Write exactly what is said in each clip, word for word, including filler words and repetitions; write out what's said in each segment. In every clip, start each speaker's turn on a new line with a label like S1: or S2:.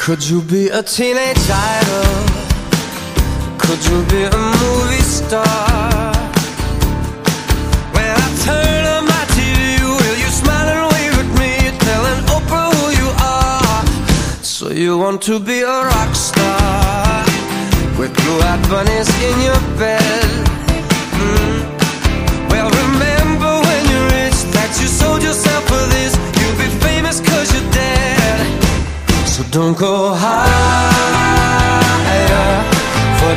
S1: Could you be a teenage idol? Could you be a movie star? When I turn on my T V, will you smile and wave at me, telling Oprah who you are? So you want to be a rock star with blue-eyed bunnies in your bed? mm. Well, remember when you're rich that you sold yourself for this. You'll be famous cause you're dead. So don't go higher for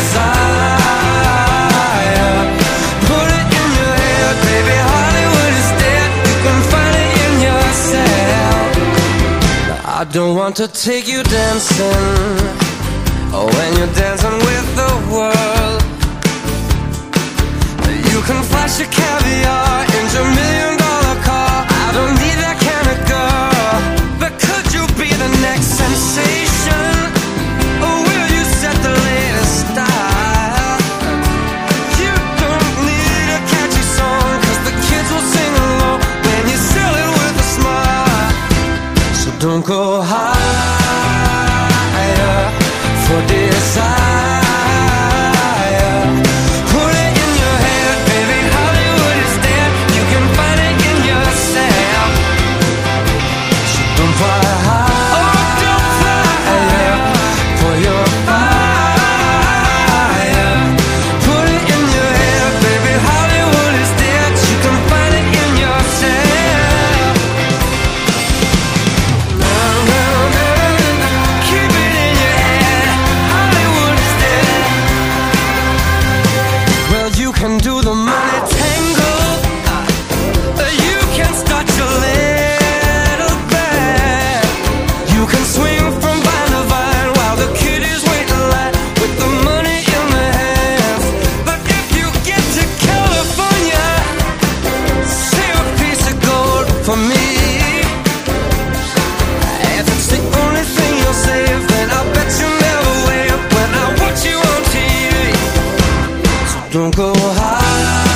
S1: desire. Put it in your head, baby, Hollywood is dead. You can find it in yourself. Now, I don't want to take you dancing, or when you're dancing with the world. You can flash your caviar in your million dollar car. I don't need that kind of girl. But could you be the next sensation? Or will you set the latest style? You don't need a catchy song, cause the kids will sing along when you sell it with a smile. So don't go higher for desire. Can do the money tangle, you can start your little band. You can swing from vine to vine while the kiddies wait in line with the money in their hands. But if you get to California, save a piece of gold for me. If it's the only thing you'll save, then I bet you never wave when I watch you on T V. So don't go high.